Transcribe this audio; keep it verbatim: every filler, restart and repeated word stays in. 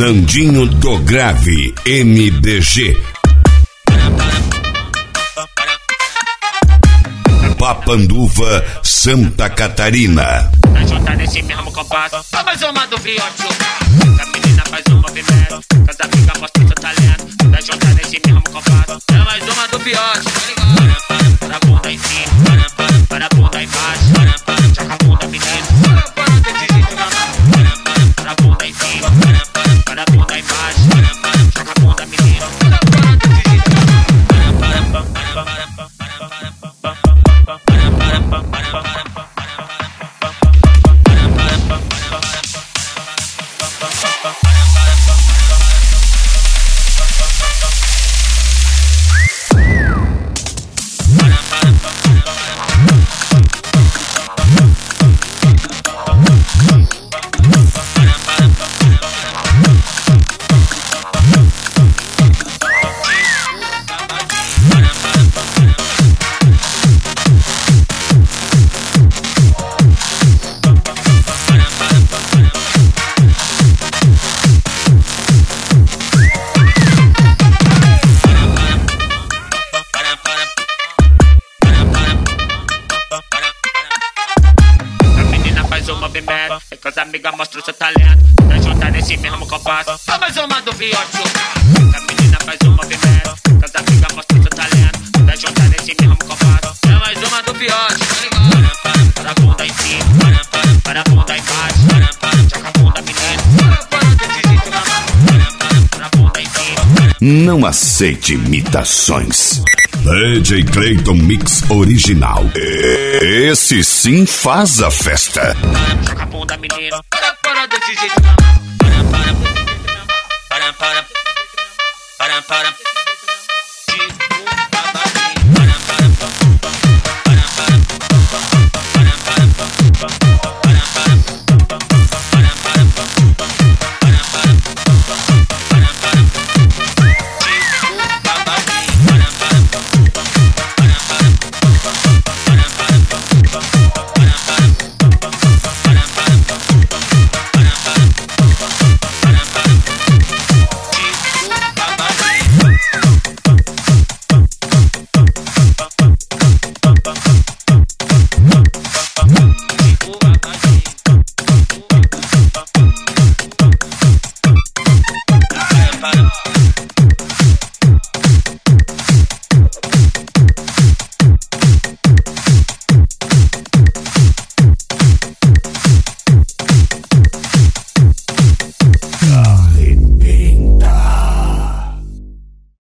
Nandinho do Grave, M B G. Papanduva, Santa Catarina. Na junta nesse mesmo compasso, só mais uma do fiote. A menina faz um movimento, com as amigas mostra seu talento. Na junta nesse mesmo compasso, é mais uma do fiote. Para a bunda em cima, para a bunda embaixo, joga a bunda menina. Para a bunda em cima, para a bunda embaixo, joga a bunda menina. É que as amigas mostram seu talento. Pra juntar nesse mesmo compasso, só mais uma do fiote. A menina faz um movimento, que as amigas mostram seu talento. Pra juntar nesse mesmo compasso, é mais uma do fiote. Para a bunda em cima, para a bunda embaixo, joga a bunda menina. Para a bunda em cima. Não aceite imitações. D J Clayton Mix Original. Esse sim faz a festa. Joga a bunda menina. Para, para desse jeito. Para, para, para, para, para, para, para.